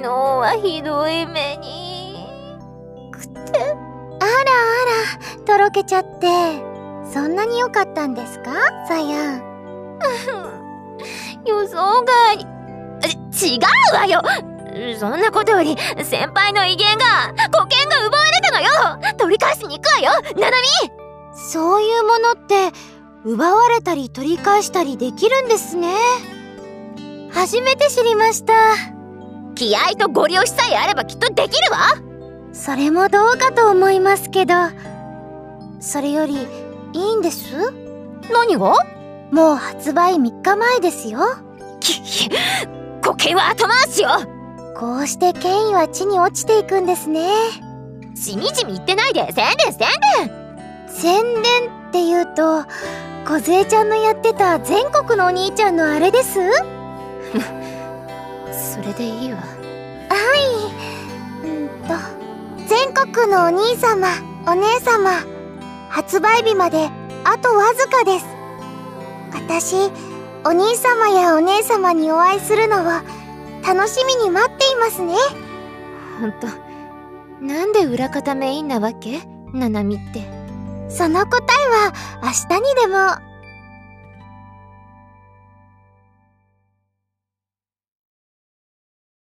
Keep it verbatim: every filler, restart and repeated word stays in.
はひどい目に。くて。あらあら、とろけちゃって。そんなに良かったんですか、さやん。 予想外に。違うわよ。そんなことより先輩の威厳が保険が奪われたのよ。取り返しに行くわよ、ななみ。 そういうものって奪われたり取り返したりできるんですね。初めて知りました。 気合とご利用しさえあればきっとできるわ。 それもどうかと思いますけど。それよりいいんです。 何が？ もう発売みっかまえですよ。 固形は後回しよ。 こうして権威は地に落ちていくんですね。 しみじみ言ってないで、宣伝宣伝。 宣伝って言うと梢ちゃんのやってた全国のお兄ちゃんのあれです。 それでいいわ。 はい。うんと全国のお兄様お姉様、発売日まであとわずかです。私お兄様やお姉様にお会いするのを楽しみに待っていますね。 ほんと、なんで裏方メインなわけ？ななみって。 その答えは明日にでも。